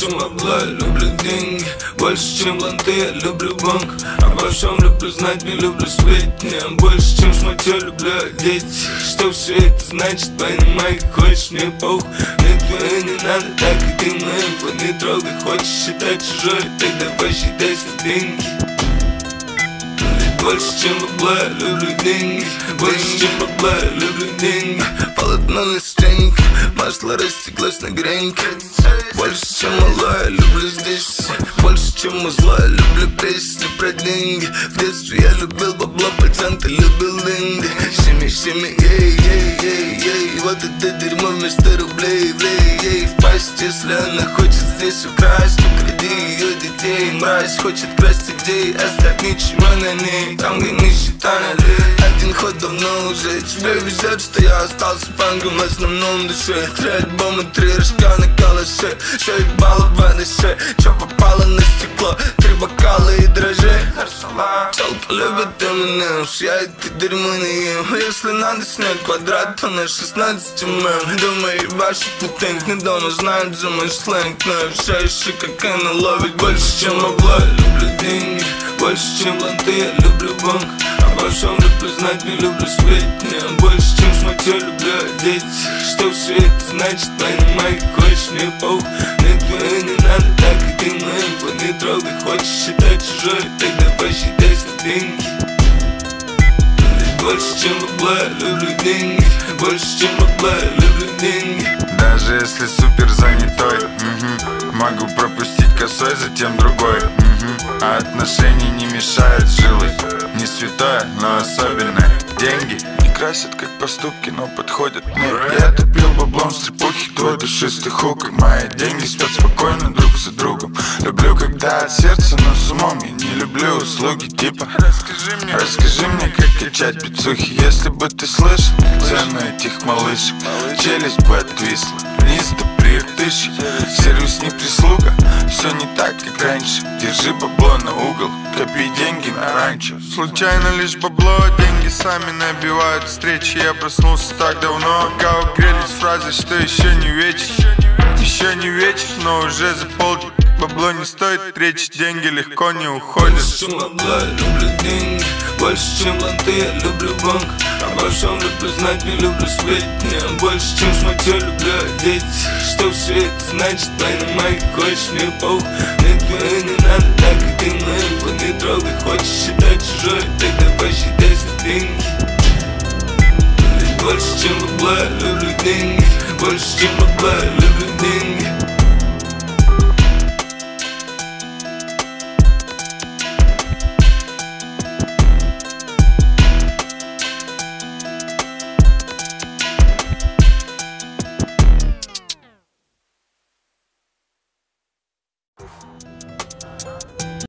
чем бабла, люблю деньги. Больше, чем ланты, я люблю банк. Обо всем люблю знать, не люблю сплетни. Больше, чем шматье, люблю одеть. Что все это значит, понимай, как хочешь, мне похуй. Мне твои не надо, так и ты мою вот не трогай. Хочешь считать чужой, тогда посчитай свои деньги. Больше, чем бабла, я люблю деньги. Больше, чем бабла, я люблю деньги. Полотно на стенке, масло растеклось на греньке. Больше, чем мало, я люблю здесь. Больше, чем зла, я люблю песни про деньги. В детстве я любил бабло, пацан, ты любил деньги. Шими, шими, ей, ей, ей, ей. Вот это дерьмо вместо рублей, влей, ей. В пасть, если она хочет здесь украсть, укради ее детей. Мразь хочет красть идеи, оставь ничего на ней. Там, где нищета налей. Один ход давно уже. Тебе везет, что я остался панком в основном душе. 3 альбома, 3 рожка на калаше. 6 баллов в АДШ. Чё попало на стекло? 3 бокала и дрожжи. Толпа любит M&M's, я это дерьмо не ем. Если надо снять квадрат, то на 16 мм. Думаю, ебашит путинг, не дома знают за мой сленг. Но я все еще как она ловит. Больше, чем бабла, люблю деньги. Больше, чем ланты, я люблю банк. Обо всем люблю знать, не люблю сплетни. Больше, чем шматье, люблю одеть. Что все это значит, понимай, как хочешь, мне похуй. Мне твои не надо, так и ты мою вот не трогай. Хочешь считать чужой, тогда посчитай свои деньги. Больше, чем бабла, я люблю деньги. Больше, чем бабла, я люблю деньги. Даже если супер занятой, могу пропустить косой, затем другой. А отношения не мешают жилой. Не святое, но особенное. Деньги не красят как поступки, но подходят мне. Я топил баблом с трепухи, твой душистый хук. И мои деньги спят спокойно друг за другом. Люблю, когда от сердца, но с умом. Я не люблю услуги типа Расскажи мне, как качать бицухи. Если бы ты слышал цену этих малышек, челюсть бы отвисла, вниз до приртыши. Сервис не прислуга, все не так, как раньше. Держи бабло на угол, копи деньги на ранчо. Случайно лишь бабло, деньги сами набивают встречи. Я проснулся так давно, кого грелись фразы, что еще не вечер. Еще не вечер, но уже за полдень. Бабло не стоит речи, деньги легко не уходят. Больше, чем бабла, я люблю деньги. Больше, чем ланты, я люблю банк. Обо всем люблю знать, не люблю сплетни. Больше, чем шматье, люблю одеть. Что все это значит, понимай, как хочешь, мне похуй. Мне твои не надо, так и ты мою вот не трогай. Хочешь считать чужой, тогда посчитай свои деньги. Больше, чем бабла, я люблю деньги. Больше, чем бабла, я люблю деньги.